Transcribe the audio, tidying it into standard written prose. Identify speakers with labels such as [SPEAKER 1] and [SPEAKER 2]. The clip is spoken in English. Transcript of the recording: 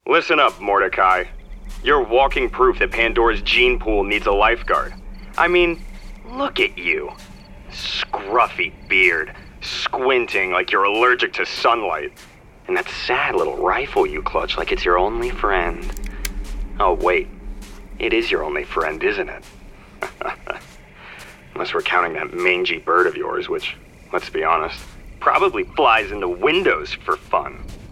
[SPEAKER 1] Listen up, Mordecai. You're walking proof that Pandora's gene pool needs a lifeguard. I mean, look at you. Scruffy beard, squinting like you're allergic to sunlight. And that sad little rifle you clutch like it's your only friend. Oh, wait. It is your only friend, isn't it? Unless we're counting that mangy bird of yours, which, let's be honest, probably flies into windows for fun.